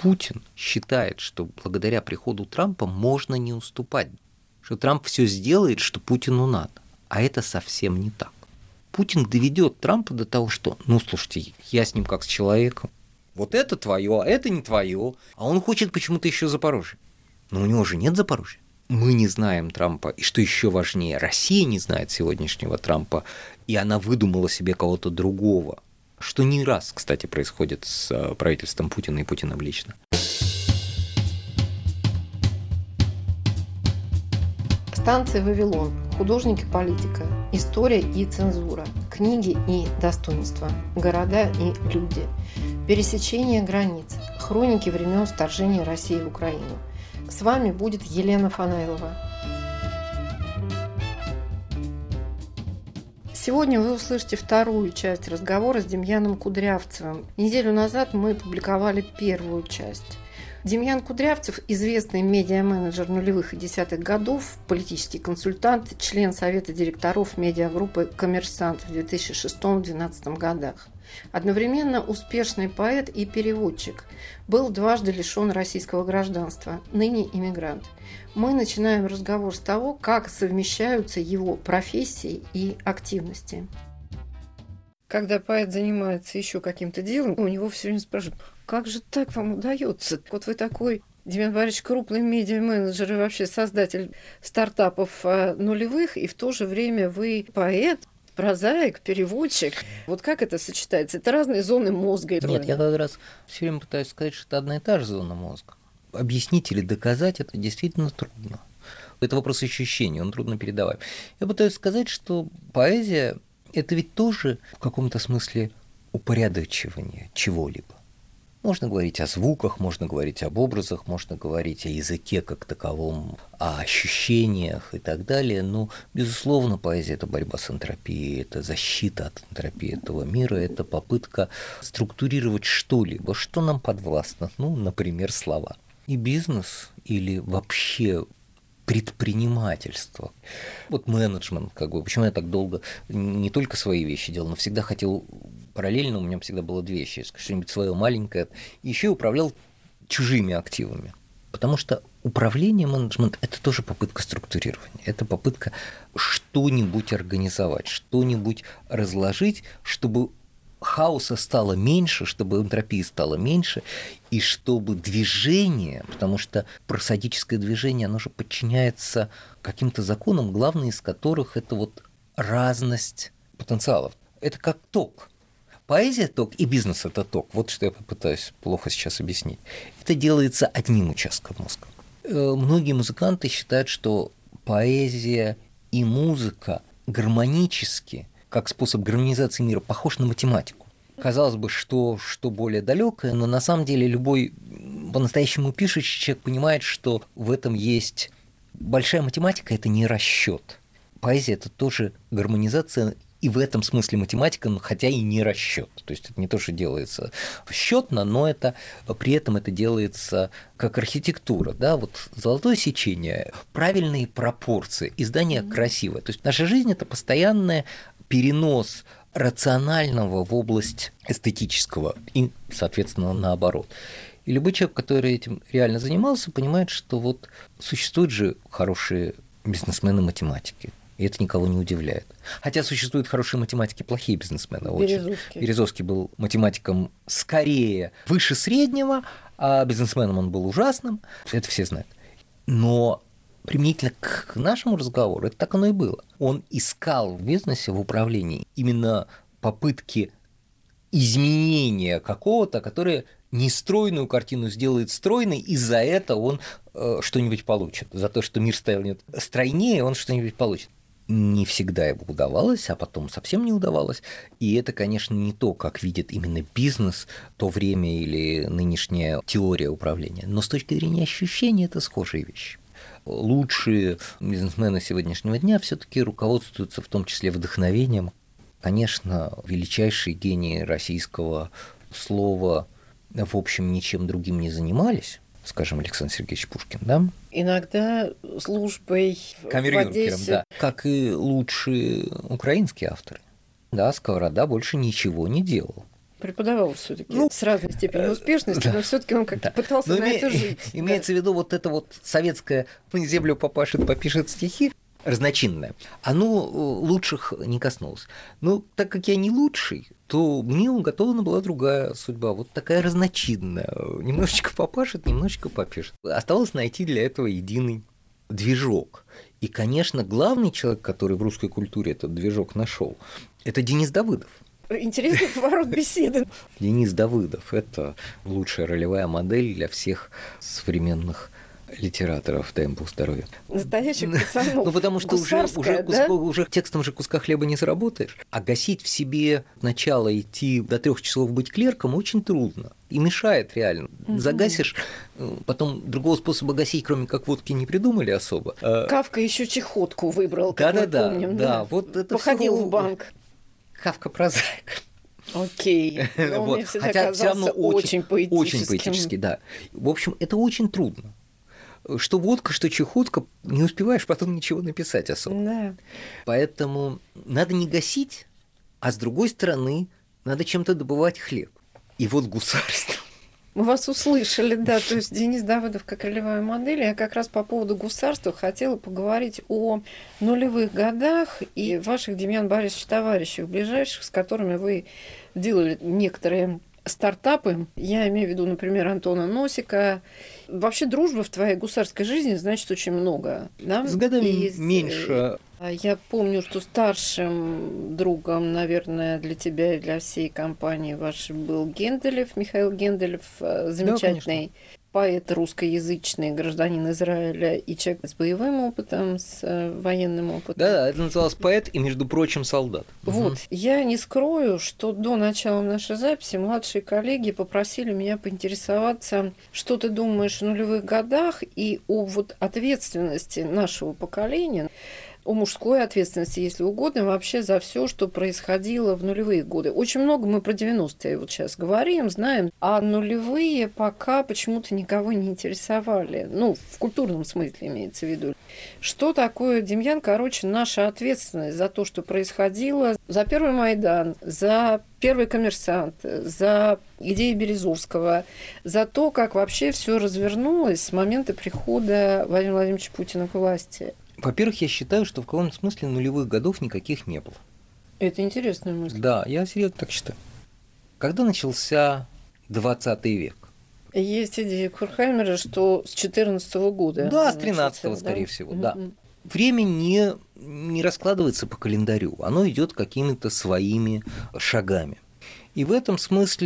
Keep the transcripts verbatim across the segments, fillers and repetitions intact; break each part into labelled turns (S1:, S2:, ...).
S1: Путин считает, что благодаря приходу Трампа можно не уступать, что Трамп все сделает, что Путину надо. А это совсем не так. Путин доведет Трампа до того, что, ну, слушайте, я с ним как с человеком. Вот это твое, а это не твое. А он хочет почему-то еще Запорожье. Но у него же нет Запорожья. Мы не знаем Трампа. И что еще важнее, Россия не знает сегодняшнего Трампа, и она выдумала себе кого-то другого. Что не раз, кстати, происходит с правительством Путина и Путиным лично.
S2: Станция «Вавилон», художник и политика, история и цензура, книги и достоинства, города и люди, пересечение границ, хроники времен вторжения России в Украину. С вами будет Елена Фанайлова. Сегодня вы услышите вторую часть разговора с Демьяном Кудрявцевым. Неделю назад мы публиковали первую часть. Демьян Кудрявцев – известный медиа-менеджер нулевых и десятых годов, политический консультант, член Совета директоров медиагруппы «Коммерсант» в две тысячи шестом — две тысячи двенадцатом годах. Одновременно успешный поэт и переводчик. Был дважды лишен российского гражданства, ныне иммигрант. Мы начинаем разговор с того, как совмещаются его профессии и активности. Когда поэт занимается еще каким-то делом, у него все время спрашивают: как же так вам удается? Вот вы такой, Демьян Борисович, крупный медиа-менеджер и вообще создатель стартапов нулевых, и в то же время вы поэт, прозаик, переводчик. Вот как это сочетается? Это разные зоны мозга.
S1: Нет, я как раз все время пытаюсь сказать, что это одна и та же зона мозга. Объяснить или доказать это действительно трудно. Это вопрос ощущений, он трудно передавать. Я пытаюсь сказать, что поэзия – это ведь тоже в каком-то смысле упорядочивание чего-либо. Можно говорить о звуках, можно говорить об образах, можно говорить о языке как таковом, о ощущениях и так далее. Но, безусловно, поэзия – это борьба с энтропией, это защита от энтропии этого мира, это попытка структурировать что-либо, что нам подвластно, ну, например, слова. И бизнес или вообще предпринимательство. Вот менеджмент, как бы, почему я так долго не только свои вещи делал, но всегда хотел, параллельно у меня всегда было две вещи, что-нибудь свое маленькое, и еще управлял чужими активами. Потому что управление, менеджмент – это тоже попытка структурирования, это попытка что-нибудь организовать, что-нибудь разложить, чтобы хаоса стало меньше, чтобы энтропии стало меньше, и чтобы движение, потому что просадическое движение, оно же подчиняется каким-то законам, главный из которых – это вот разность потенциалов. Это как ток. Поэзия – ток, и бизнес – это ток. Вот что я попытаюсь плохо сейчас объяснить. Это делается одним участком мозга. Многие музыканты считают, что поэзия и музыка гармонически, как способ гармонизации мира, похож на математику. Казалось бы, что, что более далекое, но на самом деле любой по-настоящему пишущий человек понимает, что в этом есть большая математика – это не расчет. Поэзия – это тоже гармонизация, и в этом смысле математика, хотя и не расчет. То есть это не то, что делается счетно, но это, при этом это делается как архитектура. Да? Вот золотое сечение, правильные пропорции, издание красивое. То есть наша жизнь – это постоянное перенос рационального в область эстетического и, соответственно, наоборот. И любой человек, который этим реально занимался, понимает, что вот существуют же хорошие бизнесмены-математики, и это никого не удивляет. Хотя существуют хорошие математики, плохие бизнесмены.
S2: Березовский.
S1: Березовский был математиком скорее выше среднего, а бизнесменом он был ужасным. Это все знают. Но применительно к нашему разговору, это так оно и было. Он искал в бизнесе, в управлении именно попытки изменения какого-то, которое нестройную картину сделает стройной, и за это он э, что-нибудь получит. За то, что мир станет стройнее, он что-нибудь получит. Не всегда ему удавалось, а потом совсем не удавалось. И это, конечно, не то, как видит именно бизнес, то время или нынешняя теория управления. Но с точки зрения ощущений это схожие вещи. Лучшие бизнесмены сегодняшнего дня все-таки руководствуются в том числе вдохновением. Конечно, величайшие гении российского слова, в общем, ничем другим не занимались, скажем, Александр Сергеевич Пушкин, да?
S2: Иногда службой
S1: камер-юнкером, да. Как и лучшие украинские авторы. Да, Сковорода больше ничего не делал.
S2: Преподавал все-таки ну, с разной степенью успешности, но все-таки он как-то да. пытался но на име... это жить.
S1: Имеется да. в виду вот это вот советское «землю попашет, попишет стихи», разночинное, оно лучших не коснулось. Но так как я не лучший, то мне уготована была другая судьба, вот такая разночинная. Немножечко попашет, немножечко попишет. Осталось найти для этого единый движок. И, конечно, главный человек, который в русской культуре этот движок нашел, это Денис Давыдов.
S2: Интересный поворот беседы.
S1: Денис Давыдов – это лучшая ролевая модель для всех современных литераторов, дай им Бог здоровья.
S2: Настоящих пацанов.
S1: Ну, потому что уже, уже, да? уже текстом же куска хлеба не заработаешь. А гасить в себе начало идти до трех часов быть клерком очень трудно. И мешает реально. Угу. Загасишь, потом другого способа гасить, кроме как водки, не придумали особо.
S2: Кафка еще чехотку выбрал, как мы
S1: да,
S2: помним.
S1: Да, да. Вот это
S2: походил
S1: всё...
S2: в банк.
S1: Кафка прозаик.
S2: Окей. Но
S1: вот.
S2: мне всегда
S1: Хотя все равно очень,
S2: очень поэтическим.
S1: Очень поэтически, да. В общем, это очень трудно. Что водка, что чехотка, не успеваешь потом ничего написать особо.
S2: Да.
S1: Поэтому надо не гасить, а с другой стороны, надо чем-то добывать хлеб. И вот гусарство.
S2: Мы вас услышали, да, то есть Денис Давыдов как ролевая модель. Я как раз по поводу гусарства хотела поговорить о нулевых годах и ваших, Демьян Борисович, товарищах ближайших, с которыми вы делали некоторые стартапы. Я имею в виду, например, Антона Носика. Вообще дружбы в твоей гусарской жизни значит очень много. Да?
S1: С годами
S2: и
S1: меньше.
S2: Я помню, что старшим другом, наверное, для тебя и для всей компании вашей был Генделев, Михаил Генделев, замечательный да, поэт русскоязычный, гражданин Израиля и человек с боевым опытом, с военным опытом.
S1: Да, это называлось поэт и, между прочим, солдат.
S2: Вот.
S1: Угу.
S2: Я не скрою, что до начала нашей записи младшие коллеги попросили меня поинтересоваться, что ты думаешь о нулевых годах и о вот ответственности нашего поколения, о мужской ответственности, если угодно, вообще за все, что происходило в нулевые годы. Очень много мы про девяностые вот сейчас говорим, знаем, а нулевые пока почему-то никого не интересовали. Ну, в культурном смысле имеется в виду. Что такое, Демьян, короче, наша ответственность за то, что происходило, за первый Майдан, за первый коммерсант, за идеи Березовского, за то, как вообще все развернулось с момента прихода Владимира Владимировича Путина к власти?
S1: Во-первых, я считаю, что в каком-то смысле нулевых годов никаких не было.
S2: Это интересная мысль.
S1: Да, я серьезно так считаю. Когда начался двадцатый век?
S2: Есть идея Курхаймера, что с четырнадцатого года.
S1: Да, с тринадцатого, скорее да? всего, да. Mm-hmm. Время не, не раскладывается по календарю, оно идет какими-то своими шагами. И в этом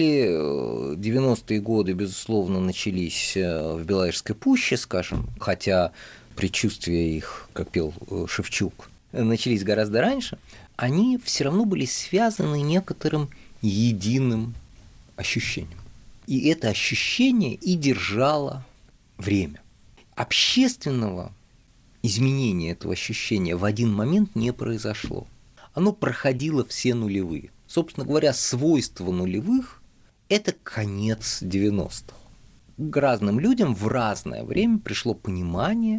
S1: смысле девяностые годы, безусловно, начались в Беловежской пуще, скажем, хотя предчувствия их, как пел Шевчук, начались гораздо раньше, они все равно были связаны некоторым единым ощущением. И это ощущение и держало время. Общественного изменения этого ощущения в один момент не произошло. Оно проходило все нулевые. Собственно говоря, свойство нулевых – это конец девяностых. К разным людям в разное время пришло понимание,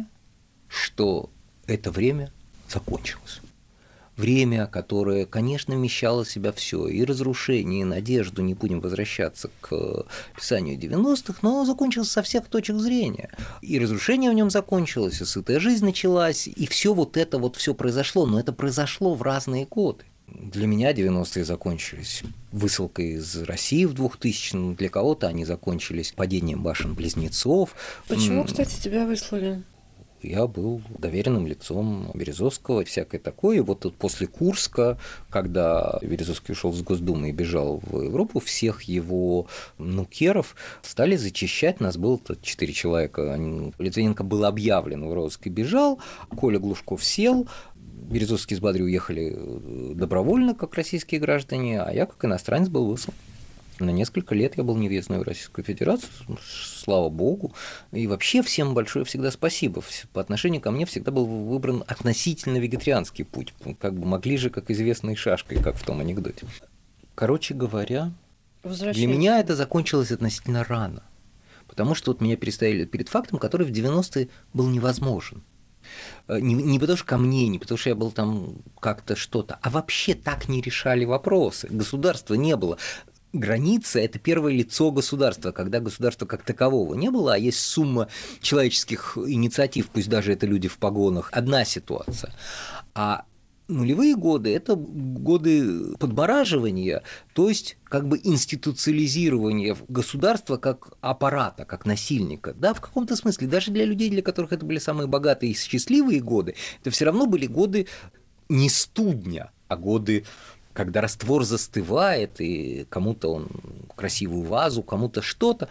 S1: что это время закончилось. Время, которое, конечно, вмещало в себя все, и разрушение, и надежду, не будем возвращаться к писанию девяностых, но закончилось со всех точек зрения. И разрушение в нем закончилось, и сытая жизнь началась, и все вот это вот все произошло, но это произошло в разные годы. Для меня девяностые закончились высылкой из России в двухтысячном, для кого-то они закончились падением башен-близнецов.
S2: Почему, кстати, тебя выслали?
S1: Я был доверенным лицом Березовского и всякое такое. И вот тут после Курска, когда Березовский ушел с Госдумы и бежал в Европу, всех его нукеров стали зачищать. Нас было четыре человека. Литвиненко был объявлен в розыск и бежал. Коля Глушков сел. Березовский с Бадри уехали добровольно, как российские граждане, а я, как иностранец, был выслан. На несколько лет я был невъездной в Российскую Федерацию, слава богу. И вообще всем большое всегда спасибо. По отношению ко мне всегда был выбран относительно вегетарианский путь. Как бы могли же, как известно, и шашкой, как в том анекдоте. Короче говоря, для меня это закончилось относительно рано. Потому что вот меня переставили перед фактом, который в девяностые был невозможен. Не, не потому что ко мне, не потому что я был там как-то что-то, а вообще так не решали вопросы. Государства не было. граница – это первое лицо государства, когда государства как такового не было, а есть сумма человеческих инициатив, пусть даже это люди в погонах, одна ситуация. А нулевые годы – это годы подмораживания, то есть как бы институциализирования государства как аппарата, как насильника. Да, в каком-то смысле, даже для людей, для которых это были самые богатые и счастливые годы, это все равно были годы не студня, а годы, когда раствор застывает, и кому-то он красивую вазу, кому-то что-то,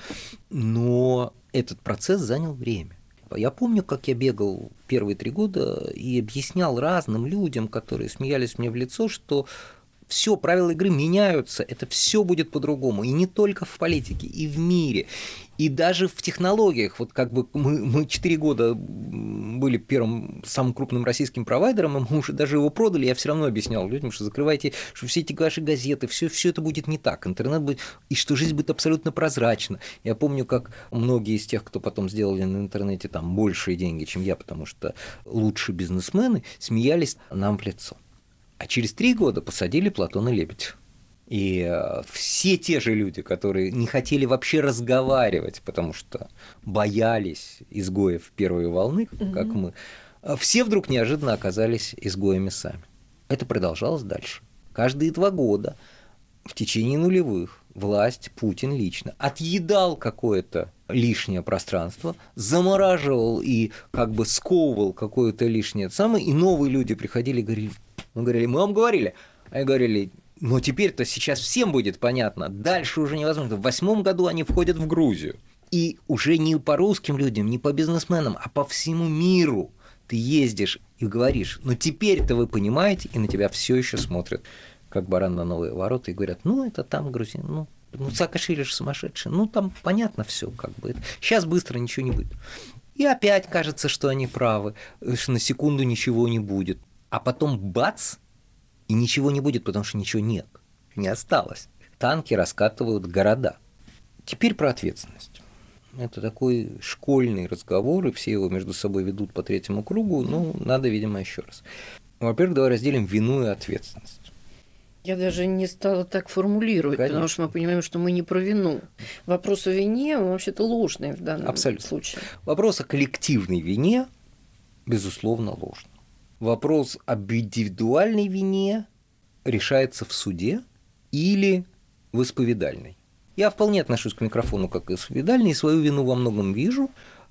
S1: но этот процесс занял время. Я помню, как я бегал первые три года и объяснял разным людям, которые смеялись мне в лицо, что все, правила игры меняются, это все будет по-другому, и не только в политике, и в мире, и даже в технологиях. Вот как бы мы, мы четыре года были первым, самым крупным российским провайдером, и мы уже даже его продали, я все равно объяснял людям, что закрывайте, что все эти ваши газеты, все, все это будет не так, интернет будет, и что жизнь будет абсолютно прозрачна. Я помню, как многие из тех, кто потом сделали на интернете там большие деньги, чем я, потому что лучшие бизнесмены, смеялись нам в лицо. А через три года посадили Платона Лебедева. И все те же люди, которые не хотели вообще разговаривать, потому что боялись изгоев первой волны, как mm-hmm. мы, все вдруг неожиданно оказались изгоями сами. Это продолжалось дальше. Каждые два года в течение нулевых власть, Путин лично, отъедал какое-то лишнее пространство, замораживал и как бы сковывал какое-то лишнее самое, и новые люди приходили и говорили, мы говорили, мы вам говорили, а говорили, но теперь-то сейчас всем будет понятно, дальше уже невозможно. В восьмом году они входят в Грузию, и уже не по русским людям, не по бизнесменам, а по всему миру ты ездишь и говоришь, ну теперь-то вы понимаете, и на тебя все еще смотрят, как баран на новые ворота, и говорят, ну это там грузин, ну, ну Саакашвили же сумасшедший, ну там понятно все, как бы, сейчас быстро ничего не будет. И опять кажется, что они правы, что на секунду ничего не будет. А потом бац, и ничего не будет, потому что ничего нет, не осталось. Танки раскатывают города. Теперь про ответственность. Это такой школьный разговор, и все его между собой ведут по третьему кругу, ну, надо, видимо, еще раз. Во-первых, давай разделим вину и ответственность.
S2: Я даже не стала так формулировать, Конечно. Потому что мы понимаем, что мы не про вину. Вопрос о вине, он вообще-то ложный в данном
S1: Абсолютно.
S2: случае.
S1: Вопрос о коллективной вине, безусловно, ложный. Вопрос об индивидуальной вине решается в суде или в исповедальной. Я вполне отношусь к микрофону как к исповедальной, и свою вину во многом вижу,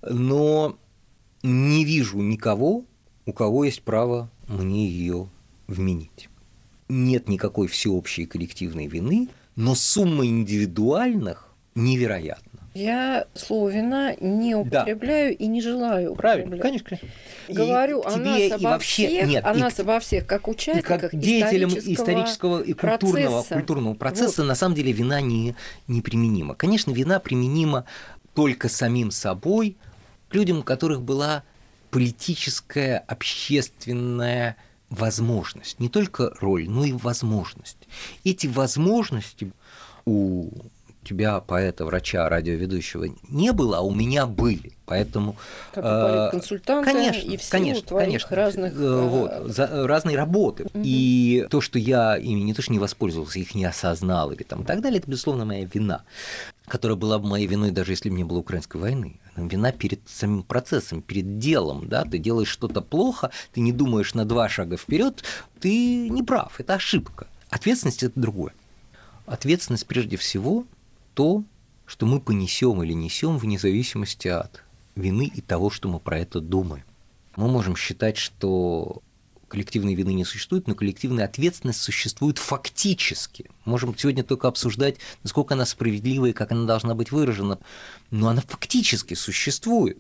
S1: но не вижу никого, у кого есть право мне ее вменить. Нет никакой всеобщей коллективной вины, но сумма индивидуальных невероятна.
S2: Я слово «вина» не употребляю да. и не желаю
S1: Правильно, конечно.
S2: Говорю о нас обо
S1: вообще,
S2: всех,
S1: нет,
S2: о
S1: и,
S2: нас обо всех, как участниках
S1: как деятелям
S2: исторического,
S1: исторического и культурного процесса, культурного процесса вот. На самом деле вина не, неприменима. Конечно, вина применима только самим собой к людям, у которых была политическая, общественная возможность. Не только роль, но и возможность. Эти возможности у тебя, поэта, врача, радиоведущего, не было, а у меня были. Поэтому,
S2: как у политконсультанта
S1: конечно,
S2: и в силу
S1: конечно,
S2: твоих
S1: конечно,
S2: разных...
S1: Вот, за, разные работы. Угу. И то, что я ими не то, что не воспользовался, их не осознал или там, и так далее, это, безусловно, моя вина, которая была бы моей виной, даже если бы не было украинской войны. Вина перед самим процессом, перед делом. Да? Ты делаешь что-то плохо, ты не думаешь на два шага вперед, ты не прав, это ошибка. Ответственность – это другое. Ответственность, прежде всего, то, что мы понесем или несем вне зависимости от вины и того, что мы про это думаем. Мы можем считать, что коллективной вины не существует, но коллективная ответственность существует фактически. Можем сегодня только обсуждать, насколько она справедлива и как она должна быть выражена, но она фактически существует.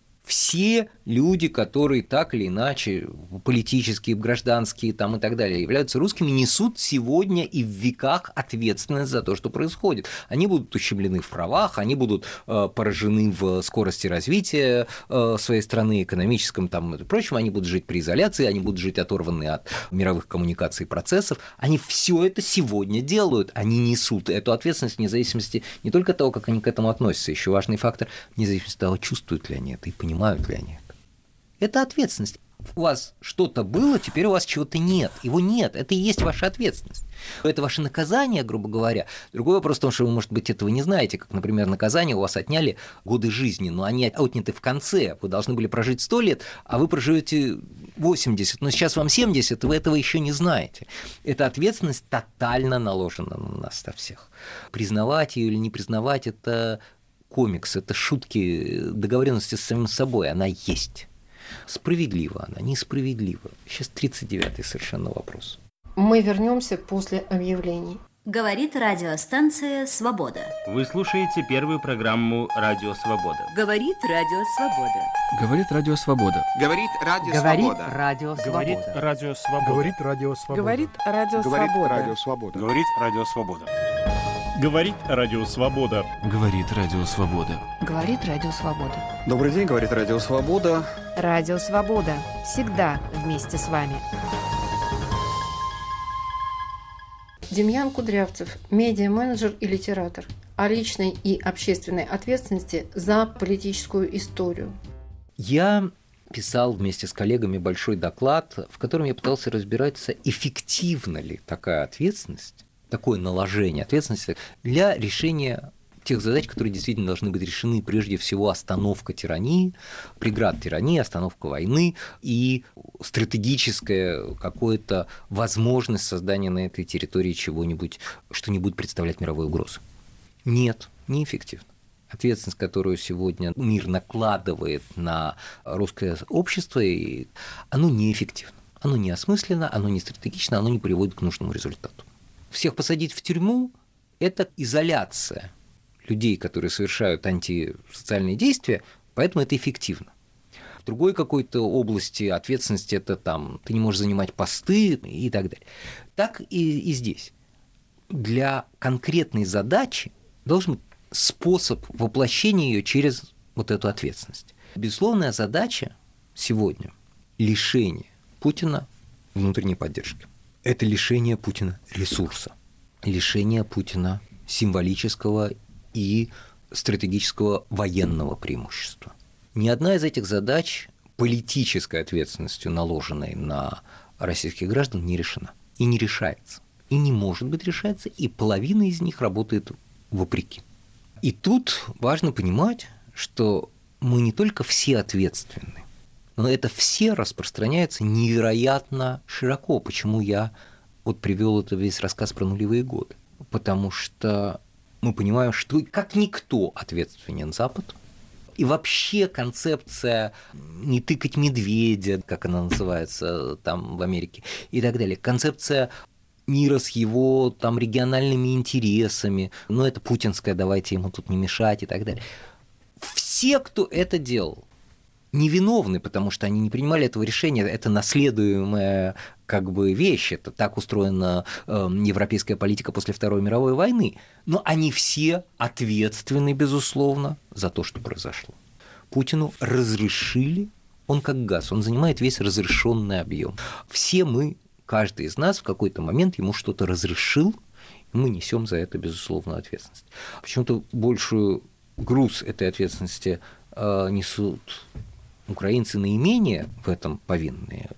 S1: Все люди, которые так или иначе, политические, гражданские там, и так далее, являются русскими, несут сегодня и в веках ответственность за то, что происходит. Они будут ущемлены в правах, они будут э, поражены в скорости развития э, своей страны, экономическом там, и прочем, они будут жить при изоляции, они будут жить оторванные от мировых коммуникаций и процессов. Они все это сегодня делают, они несут эту ответственность вне зависимости не только от того, как они к этому относятся, еще важный фактор, вне зависимости от того, чувствуют ли они это и понимают ли они это. Это ответственность. у вас что-то было, теперь у вас чего-то нет. Его нет. Это и есть ваша ответственность. Это ваше наказание, грубо говоря. Другой вопрос в том, что вы, может быть, этого не знаете. Как, например, наказание у вас отняли годы жизни, но они отняты в конце. Вы должны были прожить сто лет, а вы проживете восемьдесят. Но сейчас вам семьдесят, и вы этого еще не знаете. Эта ответственность тотально наложена на нас на всех. Признавать ее или не признавать – это комикс, это шутки, договоренности с самим собой. Она есть. Справедлива она, несправедлива. Сейчас тридцать девятый совершенно вопрос.
S2: Мы вернемся после объявлений.
S3: Говорит радиостанция «Свобода».
S4: Вы слушаете первую программу «Радио Свобода».
S3: Говорит Радио Свобода.
S5: Говорит Радио Свобода.
S6: Говорит Радио Свобода.
S7: Говорит Радио Свобода.
S8: Говорит Радио Свобода.
S7: Говорит Радио Свобода.
S8: Говорит Радио Свобода.
S7: Говорит Радио Свобода.
S5: Говорит Радио Свобода.
S9: Говорит Радио Свобода.
S10: Добрый день, говорит Радио Свобода.
S9: Радио Свобода. Всегда вместе с вами.
S2: Демьян Кудрявцев, медиа-менеджер и литератор, о личной и общественной ответственности за политическую историю.
S1: Я писал вместе с коллегами большой доклад, в котором я пытался разбираться, эффективна ли такая ответственность, такое наложение ответственности для решения тех задач, которые действительно должны быть решены, прежде всего остановка тирании, преград тирании, остановка войны и стратегическая какая-то возможность создания на этой территории чего-нибудь, что не будет представлять мировой угрозы. Нет, неэффективно. Ответственность, которую сегодня мир накладывает на русское общество, оно неэффективно, оно неосмысленно, оно не стратегично, оно не приводит к нужному результату. Всех посадить в тюрьму – это изоляция людей, которые совершают антисоциальные действия, поэтому это эффективно. В другой какой-то области ответственности это там ты не можешь занимать посты и так далее. Так и, и здесь. Для конкретной задачи должен быть способ воплощения ее через вот эту ответственность. Безусловная задача сегодня – лишение Путина внутренней поддержки. Это лишение Путина ресурса, лишение Путина символического и стратегического военного преимущества. Ни одна из этих задач политической ответственностью, наложенной на российских граждан, не решена. И не решается. И не может быть решаться, и половина из них работает вопреки. И тут важно понимать, что мы не только все ответственны, но это все распространяется невероятно широко. Почему я вот привел это весь рассказ про нулевые годы? Потому что мы понимаем, что как никто ответственен Запад. И вообще концепция не тыкать медведя, как она называется там в Америке, и так далее. Концепция мира с его там региональными интересами, ну это путинская, давайте ему тут не мешать и так далее. Все, кто это делал, невиновны, потому что они не принимали этого решения, это наследуемая как бы вещь, это так устроена э, европейская политика после Второй мировой войны, но они все ответственны, безусловно, за то, что произошло. Путину разрешили, он как газ, он занимает весь разрешенный объем. Все мы, каждый из нас в какой-то момент ему что-то разрешил, и мы несем за это, безусловно, ответственность. Почему-то большую груз этой ответственности э, несут украинцы наименее в этом повинные,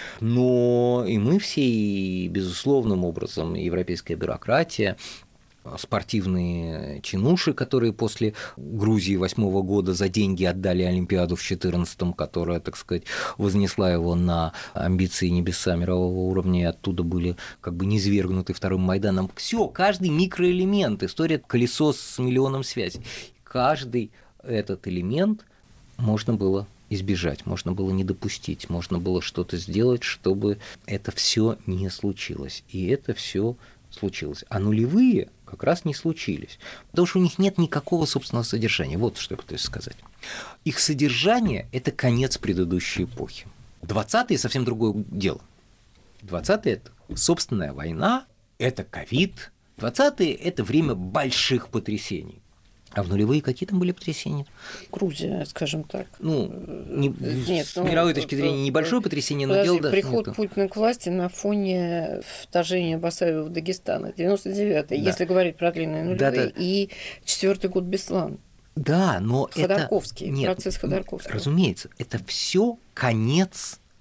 S1: но и мы все, и безусловным образом, европейская бюрократия, спортивные чинуши, которые после Грузии восьмого года за деньги отдали Олимпиаду в четырнадцатом, которая, так сказать, вознесла его на амбиции небеса мирового уровня, и оттуда были как бы низвергнуты Вторым Майданом. Все, каждый микроэлемент, история колесо с миллионом связей, каждый этот элемент можно было избежать, можно было не допустить, можно было что-то сделать, чтобы это все не случилось. И это все случилось. А нулевые как раз не случились, потому что у них нет никакого собственного содержания. Вот что я пытаюсь сказать. Их содержание – это конец предыдущей эпохи. двадцатые – совсем другое дело. двадцатые – это собственная война, это ковид. двадцатые – это время больших потрясений. А в нулевые какие там были потрясения?
S2: Грузия, скажем так.
S1: Ну, не, Нет, с ну, мировой точки зрения небольшое потрясение, но
S2: подожди,
S1: дело даже
S2: приход
S1: нету.
S2: Путина к власти на фоне вторжения Басаева в Дагестан. девяносто девятый, да. Если говорить про длинные нулевые, да, да. И четвертый год Беслан.
S1: Да, но
S2: Ходорковский,
S1: это... Нет,
S2: процесс Ходорковского.
S1: Разумеется, это все конец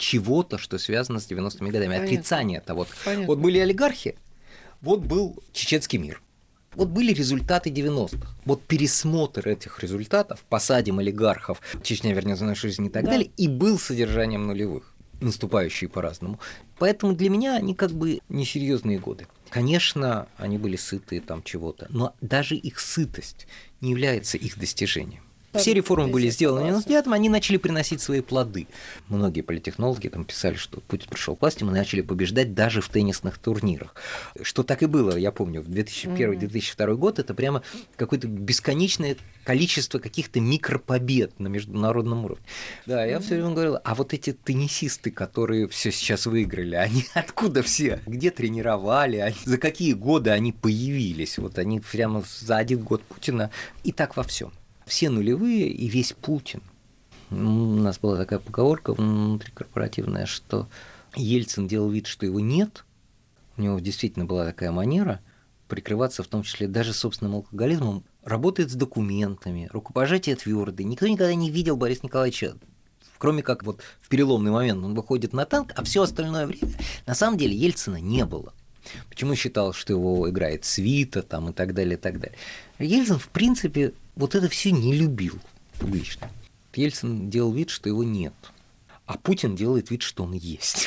S1: чего-то, что связано с девяностыми годами.
S2: Понятно.
S1: Отрицание того.
S2: Понятно.
S1: Вот были олигархи, вот был чеченский мир. Вот были результаты девяностых. Вот пересмотр этих результатов, посадим олигархов, Чечня вернется в нашу жизнь и так да. далее, и был содержанием нулевых, наступающие по-разному. Поэтому для меня они как бы несерьезные годы. Конечно, они были сыты там чего-то, но даже их сытость не является их достижением. Все реформы были сделаны в девяносто девятом, они начали приносить свои плоды. Многие политтехнологи там писали, что Путин пришел к власти, мы начали побеждать даже в теннисных турнирах. Что так и было, я помню, в две тысячи первый - две тысячи второй год это прямо какое-то бесконечное количество каких-то микропобед на международном уровне. Да, я все время говорил, а вот эти теннисисты, которые все сейчас выиграли, они откуда все? Где тренировали? Они, за какие годы они появились? Вот они прямо за один год Путина. И так во всем. Все нулевые и весь Путин. У нас была такая поговорка внутрикорпоративная, что Ельцин делал вид, что его нет. У него действительно была такая манера прикрываться, в том числе даже собственным алкоголизмом. Работает с документами, рукопожатие твердое. Никто никогда не видел Бориса Николаевича, кроме как вот в переломный момент он выходит на танк, а все остальное время на самом деле Ельцина не было. Почему считал, что его играет свита там, и так далее, и так далее. Ельцин, в принципе, вот это все не любил публично. Ельцин делал вид, что его нет, а Путин делает вид, что он есть.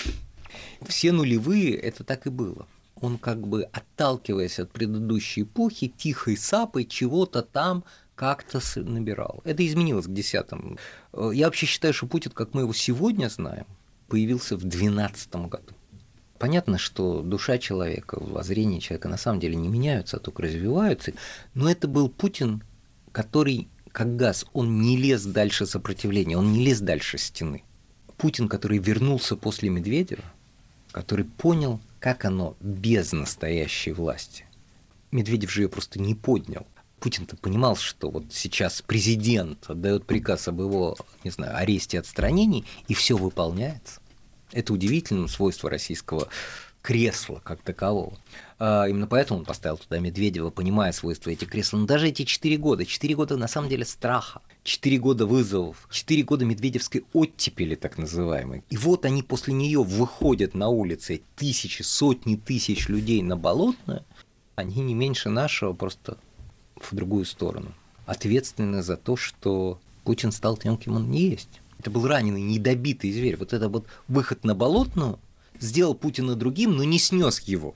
S1: Все нулевые это так и было. Он как бы, отталкиваясь от предыдущей эпохи, тихой сапой чего-то там как-то набирал. Это изменилось к десятому. Я вообще считаю, что Путин, как мы его сегодня знаем, появился в двенадцатом году. Понятно, что душа человека, воззрение человека на самом деле не меняются, а только развиваются. Но это был Путин, который, как газ, он не лез дальше сопротивления, он не лез дальше стены. Путин, который вернулся после Медведева, который понял, как оно без настоящей власти. Медведев же ее просто не поднял. Путин-то понимал, что вот сейчас президент отдает приказ об его, не знаю, аресте, отстранении, и все выполняется. Это удивительное свойство российского кресла как такового. А именно поэтому он поставил туда Медведева, понимая свойства этих кресел. Но даже эти четыре года, четыре года на самом деле страха, четыре года вызовов, четыре года медведевской оттепели так называемой. И вот они после нее выходят на улицы, тысячи, сотни тысяч людей на Болотную, они не меньше нашего, просто в другую сторону. Ответственны за то, что Путин стал тем, кем он не есть. Это был раненый, недобитый зверь. Вот это вот выход на Болотную сделал Путина другим, но не снес его.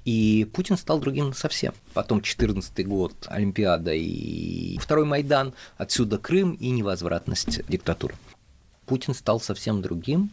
S1: И Путин стал другим совсем. Потом четырнадцатый год, Олимпиада и второй Майдан, отсюда Крым и невозвратность диктатуры. Путин стал совсем другим,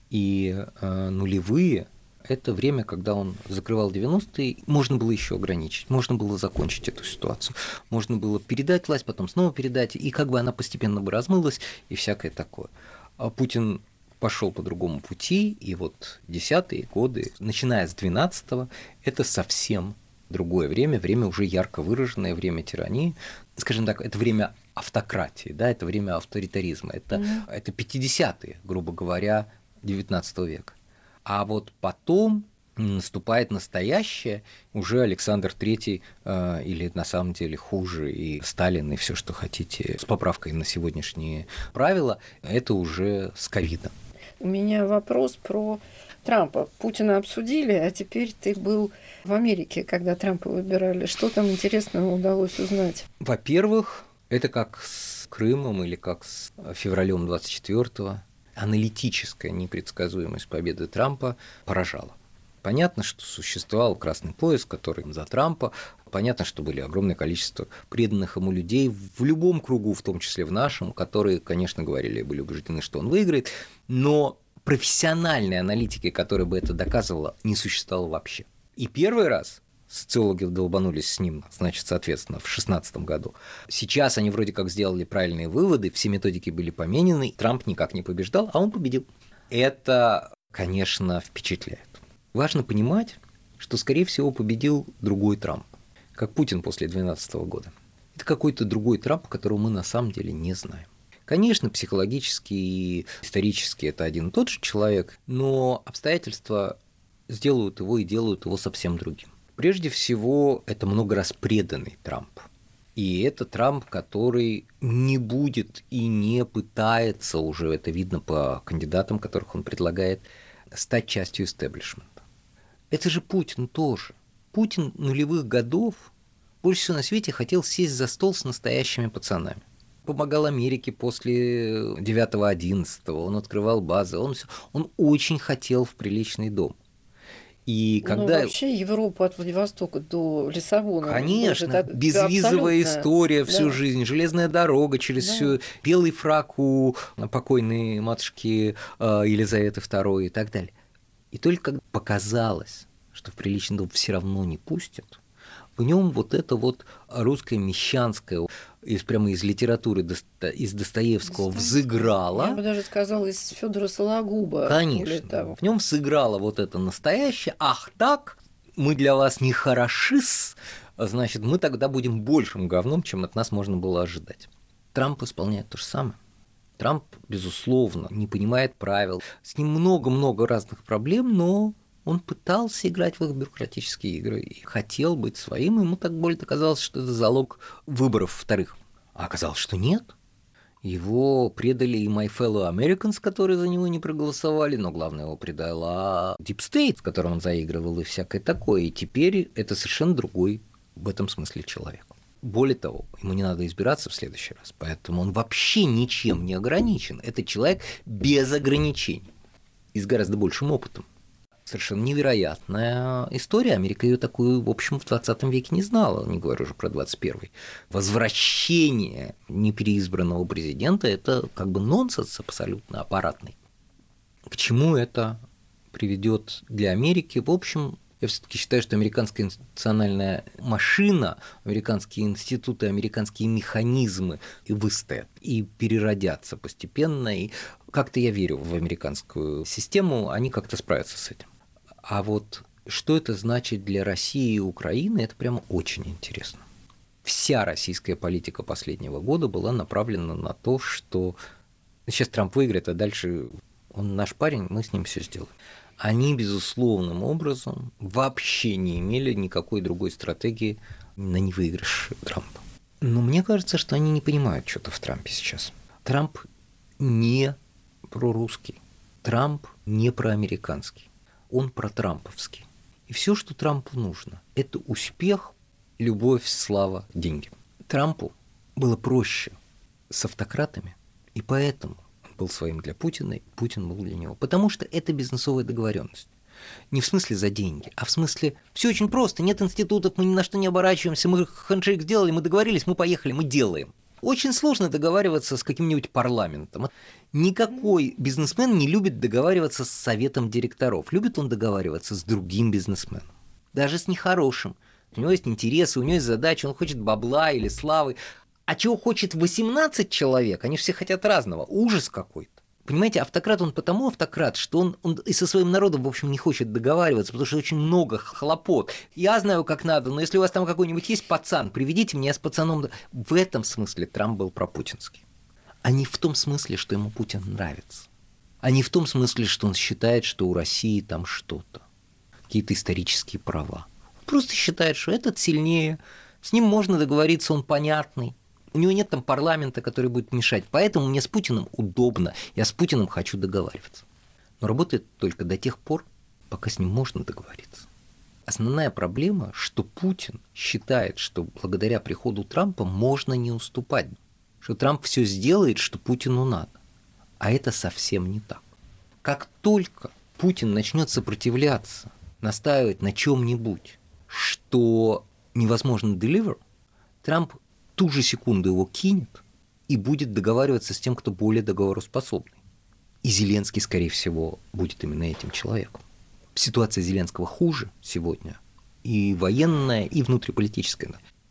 S1: и э, нулевые – это время, когда он закрывал девяностые, можно было еще ограничить, можно было закончить эту ситуацию, можно было передать власть, потом снова передать, и как бы она постепенно бы размылась, и всякое такое. А Путин пошел по другому пути, и вот десятые годы, начиная с двенадцатого, это совсем другое время, время уже ярко выраженное, время тирании, скажем так, это время автократии, да, это время авторитаризма, это, mm-hmm. это пятидесятые, грубо говоря, девятнадцатого века. А вот потом наступает настоящее, уже Александр Третий, э, или на самом деле хуже, и Сталин, и все, что хотите, с поправкой на сегодняшние правила, это уже с ковидом.
S2: У меня вопрос про Трампа. Путина обсудили, а теперь ты был в Америке, когда Трампа выбирали. Что там интересного удалось узнать?
S1: Во-первых, это как с Крымом или как с февралем двадцать четвёртого. Аналитическая непредсказуемость победы Трампа поражала. Понятно, что существовал красный пояс, который за Трампа. Понятно, что были огромное количество преданных ему людей в любом кругу, в том числе в нашем, которые, конечно, говорили, были убеждены, что он выиграет, но профессиональной аналитики, которая бы это доказывала, не существовало вообще. И первый раз социологи долбанулись с ним, значит, соответственно, в шестнадцатом году. Сейчас они вроде как сделали правильные выводы, все методики были поменены, Трамп никак не побеждал, а он победил. Это, конечно, впечатляет. Важно понимать, что, скорее всего, победил другой Трамп, как Путин после две тысячи двенадцатого года. Это какой-то другой Трамп, которого мы на самом деле не знаем. Конечно, психологически и исторически это один и тот же человек, но обстоятельства сделают его и делают его совсем другим. Прежде всего, это много раз преданный Трамп. И это Трамп, который не будет и не пытается, уже это видно по кандидатам, которых он предлагает, стать частью истеблишмента. Это же Путин тоже. Путин нулевых годов больше всего на свете хотел сесть за стол с настоящими пацанами. Помогал Америке после девятого одиннадцатого, он открывал базы, он, он очень хотел в приличный дом. И когда...
S2: Ну, вообще Европа от Владивостока до Лиссабона.
S1: Конечно,
S2: это
S1: безвизовая
S2: абсолютно...
S1: история всю
S2: да.
S1: жизнь, железная дорога через да. всю, белый фрак у покойной матушки Елизаветы второй и так далее. И только когда показалось, что в приличный дом все равно не пустят, в нем вот это вот русское мещанское, из, прямо из литературы из Достоевского взыграло.
S2: Я бы даже сказала, из Федора Сологуба.
S1: Конечно. В нем сыграло вот это настоящее. Ах так, мы для вас не хороши-с, значит, мы тогда будем большим говном, чем от нас можно было ожидать. Трамп исполняет то же самое. Трамп, безусловно, не понимает правил. С ним много-много разных проблем, но он пытался играть в их бюрократические игры и хотел быть своим, и ему так больно казалось, что это залог выборов вторых. А оказалось, что нет. Его предали и My Fellow Americans, которые за него не проголосовали, но главное, его предала Deep State, с которым он заигрывал и всякое такое. И теперь это совершенно другой в этом смысле человек. Более того, ему не надо избираться в следующий раз, поэтому он вообще ничем не ограничен. Это человек без ограничений и с гораздо большим опытом. Совершенно невероятная история. Америка ее такую, в общем, в двадцатом веке не знала, не говорю уже про двадцать первый. Возвращение непереизбранного президента – это как бы нонсенс абсолютно аппаратный. К чему это приведет для Америки? В общем, я все-таки считаю, что американская институциональная машина, американские институты, американские механизмы и выстоят, и переродятся постепенно. И как-то я верю в американскую систему, они как-то справятся с этим. А вот что это значит для России и Украины, это прямо очень интересно. Вся российская политика последнего года была направлена на то, что сейчас Трамп выиграет, а дальше он наш парень, мы с ним все сделаем. Они, безусловным образом, вообще не имели никакой другой стратегии на невыигрыш Трампа. Но мне кажется, что они не понимают что-то в Трампе сейчас. Трамп не прорусский, Трамп не проамериканский. Он протрамповский. И все, что Трампу нужно, это успех, любовь, слава, деньги. Трампу было проще с автократами, и поэтому он был своим для Путина, и Путин был для него. Потому что это бизнесовая договоренность. Не в смысле за деньги, а в смысле все очень просто, нет институтов, мы ни на что не оборачиваемся, мы хендшейк сделали, мы договорились, мы поехали, мы делаем. Очень сложно договариваться с каким-нибудь парламентом. Никакой бизнесмен не любит договариваться с советом директоров. Любит он договариваться с другим бизнесменом. Даже с нехорошим. У него есть интересы, у него есть задачи, он хочет бабла или славы. А чего хочет восемнадцать человек? Они все хотят разного. Ужас какой-то. Понимаете, автократ он потому автократ, что он, он и со своим народом, в общем, не хочет договариваться, потому что очень много хлопот. Я знаю, как надо, но если у вас там какой-нибудь есть пацан, приведите меня с пацаном. В этом смысле Трамп был пропутинский. А не в том смысле, что ему Путин нравится. А не в том смысле, что он считает, что у России там что-то. Какие-то исторические права. Он просто считает, что этот сильнее, с ним можно договориться, он понятный. У него нет там парламента, который будет мешать. Поэтому мне с Путиным удобно. Я с Путиным хочу договариваться. Но работает только до тех пор, пока с ним можно договориться. Основная проблема, что Путин считает, что благодаря приходу Трампа можно не уступать. Что Трамп все сделает, что Путину надо. А это совсем не так. Как только Путин начнет сопротивляться, настаивать на чем-нибудь, что невозможно deliver, Трамп ту же секунду его кинет и будет договариваться с тем, кто более договороспособный. И Зеленский, скорее всего, будет именно этим человеком. Ситуация Зеленского хуже сегодня. И военная, и внутриполитическая.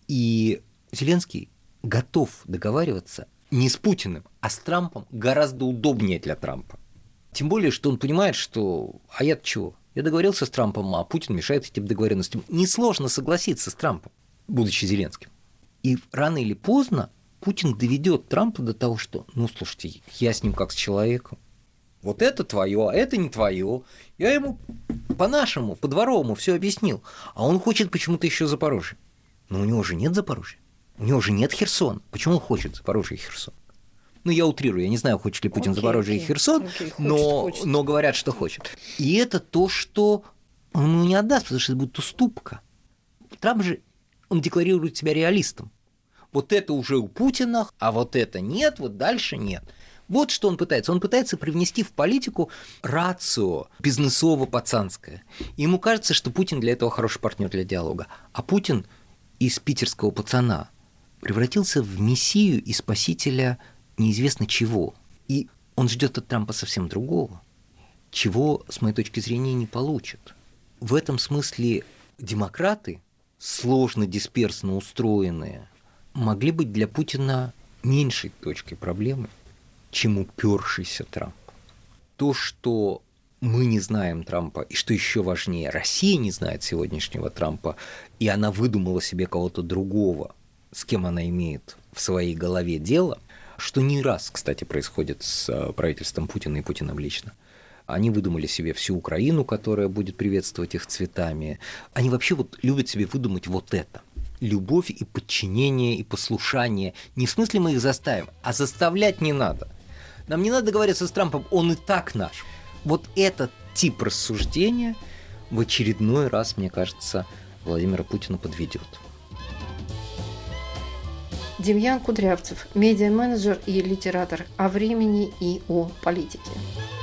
S1: И Зеленский готов договариваться не с Путиным, а с Трампом гораздо удобнее для Трампа. Тем более, что он понимает, что «а я-то чего? Я договорился с Трампом, а Путин мешает этим договоренностям». Несложно согласиться с Трампом, будучи Зеленским. И рано или поздно Путин доведет Трампа до того, что, ну, слушайте, я с ним как с человеком. Вот это твое, а это не твое. Я ему по-нашему, по-дворовому все объяснил. А он хочет почему-то еще Запорожье. Но у него же нет Запорожья. У него же нет Херсона. Почему он хочет Запорожье и Херсон? Ну, я утрирую, я не знаю, хочет ли Путин okay, Запорожье okay, и Херсон, okay, хочет, но, хочет. но говорят, что хочет. И это то, что он ему не отдаст, потому что это будет уступка. Трамп же, он декларирует себя реалистом. Вот это уже у Путина, а вот это нет, вот дальше нет. Вот что он пытается. Он пытается привнести в политику рацио бизнесово-пацанское. Ему кажется, что Путин для этого хороший партнер для диалога. А Путин из питерского пацана превратился в мессию и спасителя неизвестно чего. И он ждет от Трампа совсем другого, чего, с моей точки зрения, не получит. В этом смысле демократы, сложно дисперсно устроенные, могли быть для Путина меньшей точкой проблемы, чем упёршийся Трамп. То, что мы не знаем Трампа, и что еще важнее, Россия не знает сегодняшнего Трампа, и она выдумала себе кого-то другого, с кем она имеет в своей голове дело, что не раз, кстати, происходит с правительством Путина и Путиным лично. Они выдумали себе всю Украину, которая будет приветствовать их цветами. Они вообще вот любят себе выдумать вот это. Любовь и подчинение, и послушание. Не в смысле мы их заставим, а заставлять не надо. Нам не надо договариваться с Трампом, он и так наш. Вот этот тип рассуждения в очередной раз, мне кажется, Владимира Путина подведет.
S2: Демьян Кудрявцев, медиа-менеджер и литератор о времени и о политике.